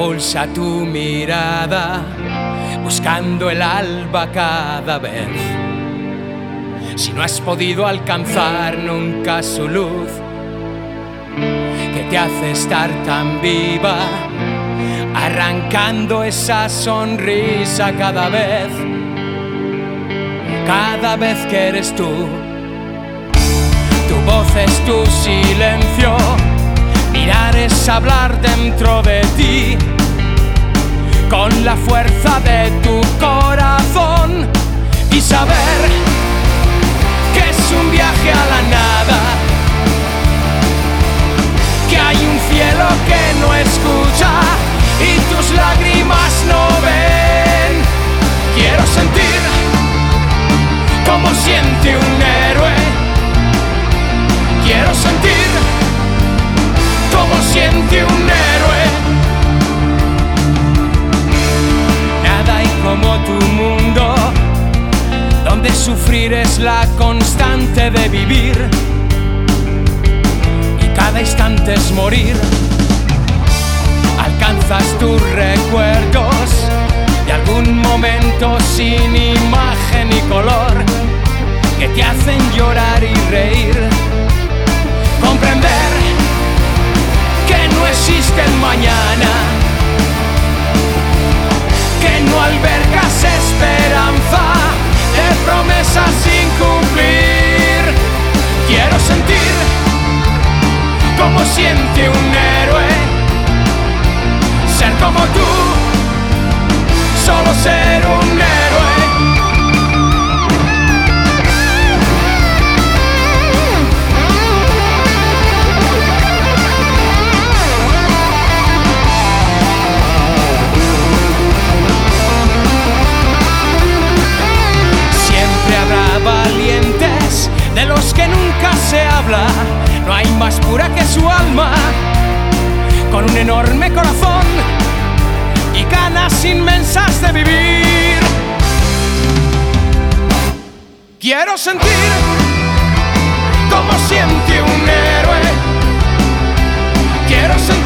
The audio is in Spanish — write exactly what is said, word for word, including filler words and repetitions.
Pulsa tu mirada, buscando el alba cada vez. Si no has podido alcanzar nunca su luz, que te hace estar tan viva, arrancando esa sonrisa cada vez, cada vez que eres tú. Tu voz es tu silencio, mirar es hablar dentro de ti, con la fuerza de tu corazón, y saber que es un viaje a la nada, que hay un cielo que no escucha y tus lágrimas no ven. Quiero sentir como siente un héroe, quiero sentir como siente un héroe. Nada hay como tu mundo, donde sufrir es la constante de vivir y cada instante es morir. Alcanzas tus recuerdos de algún momento sin imagen ni color, que te hacen llorar y reír. Comprender que no existe el mañana, que no albergas esperanza de promesas sin cumplir. Quiero sentir como siente un héroe, ser como tú, solo ser un héroe. De los que nunca se habla, no hay más pura que su alma, con un enorme corazón y ganas inmensas de vivir. Quiero sentir como siente un héroe, quiero sentir